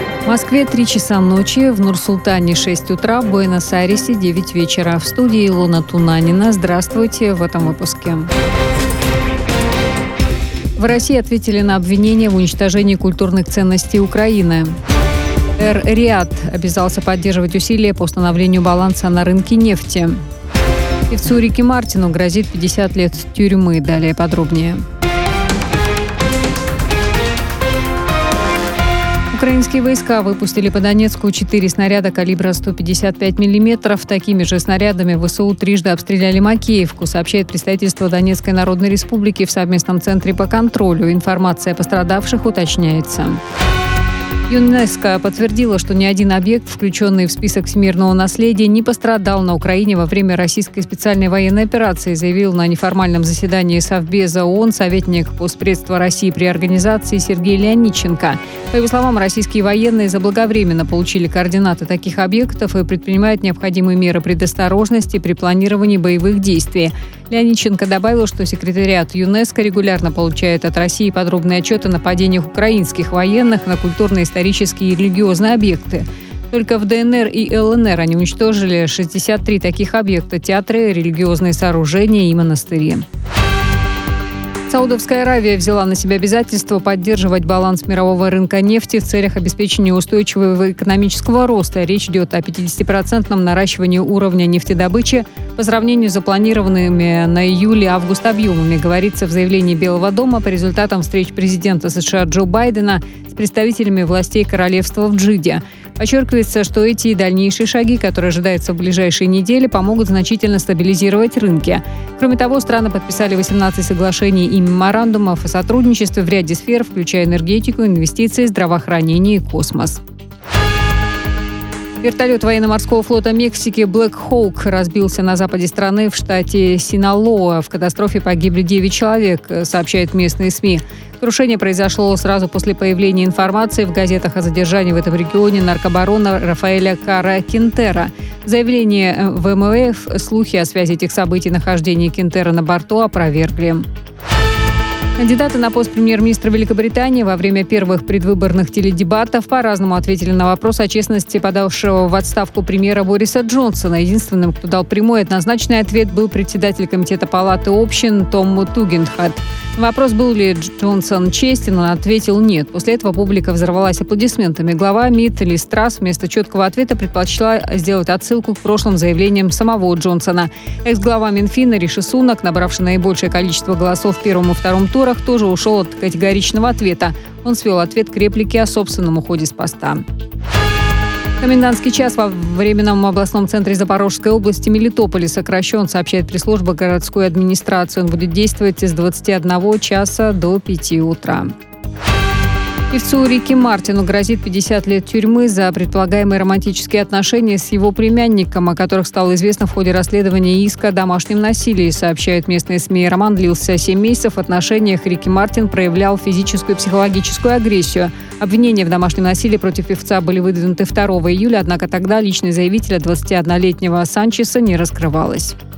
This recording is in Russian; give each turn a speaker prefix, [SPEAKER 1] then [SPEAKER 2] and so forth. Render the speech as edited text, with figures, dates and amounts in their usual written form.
[SPEAKER 1] В Москве 3 часа ночи, в Нур-Султане 6 утра, в Буэнос-Айресе 9 вечера. В студии Илона Тунанина. Здравствуйте в этом выпуске. В России ответили на обвинения в уничтожении культурных ценностей Украины. Эр-Рияд обязался поддерживать усилия по установлению баланса на рынке нефти. Певцу Рики Мартину грозит 50 лет тюрьмы. Далее подробнее. Украинские войска выпустили по Донецку 4 снаряда калибра 155 мм. Такими же снарядами ВСУ трижды обстреляли Макеевку, сообщает представительство Донецкой Народной Республики в совместном центре по контролю. Информация о пострадавших уточняется. ЮНЕСКО подтвердила, что ни один объект, включенный в список всемирного наследия, не пострадал на Украине во время российской специальной военной операции, заявил на неформальном заседании Совбеза ООН советник по спредству России при организации Сергей Леонидченко. По его словам, российские военные заблаговременно получили координаты таких объектов и предпринимают необходимые меры предосторожности при планировании боевых действий. Леонидченко добавил, что секретариат ЮНЕСКО регулярно получает от России подробные отчеты о нападениях украинских военных на культурно-исторические и религиозные объекты. Только в ДНР и ЛНР они уничтожили 63 таких объекта – театры, религиозные сооружения и монастыри. Саудовская Аравия взяла на себя обязательство поддерживать баланс мирового рынка нефти в целях обеспечения устойчивого экономического роста. Речь идет о 50% наращивании уровня нефтедобычи по сравнению с запланированными на июль-август объемами, говорится в заявлении Белого дома по результатам встреч президента США Джо Байдена с представителями властей королевства в Джидде. Подчеркивается, что эти и дальнейшие шаги, которые ожидаются в ближайшие недели, помогут значительно стабилизировать рынки. Кроме того, страны подписали 18 соглашений и меморандумов о сотрудничестве в ряде сфер, включая энергетику, инвестиции, здравоохранение и космос. Вертолет военно-морского флота Мексики Black Hawk разбился на западе страны в штате Синалоа. В катастрофе погибли 9 человек, сообщают местные СМИ. Крушение произошло сразу после появления информации в газетах о задержании в этом регионе наркобарона Рафаэля Кара Кинтера. В заявлении ВМФ слухи о связи этих событий и нахождении Кинтера на борту опровергли. Кандидаты на пост премьер-министра Великобритании во время первых предвыборных теледебатов по-разному ответили на вопрос о честности подавшего в отставку премьера Бориса Джонсона. Единственным, кто дал прямой и однозначный ответ, был председатель комитета палаты общин Том Тугендхат. На вопрос, был ли Джонсон честен, он ответил нет. После этого публика взорвалась аплодисментами. Глава МИД Лиз Трасс вместо четкого ответа предпочла сделать отсылку к прошлым заявлениям самого Джонсона. Экс-глава Минфина Риши Сунак, набравший наибольшее количество голосов в первом и втором турах, тоже ушел от категоричного ответа. Он свел ответ к реплике о собственном уходе с поста. Комендантский час во Временном областном центре Запорожской области Мелитополе сокращен, сообщает пресс-служба городской администрации. Он будет действовать с 21 часа до 5 утра. Певцу Рики Мартину грозит 50 лет тюрьмы за предполагаемые романтические отношения с его племянником, о которых стало известно в ходе расследования иска о домашнем насилии, сообщают местные СМИ. Роман длился 7 месяцев. В отношениях Рики Мартин проявлял физическую и психологическую агрессию. Обвинения в домашнем насилии против певца были выдвинуты 2 июля, однако тогда личность заявителя 21-летнего Санчеса не раскрывалась.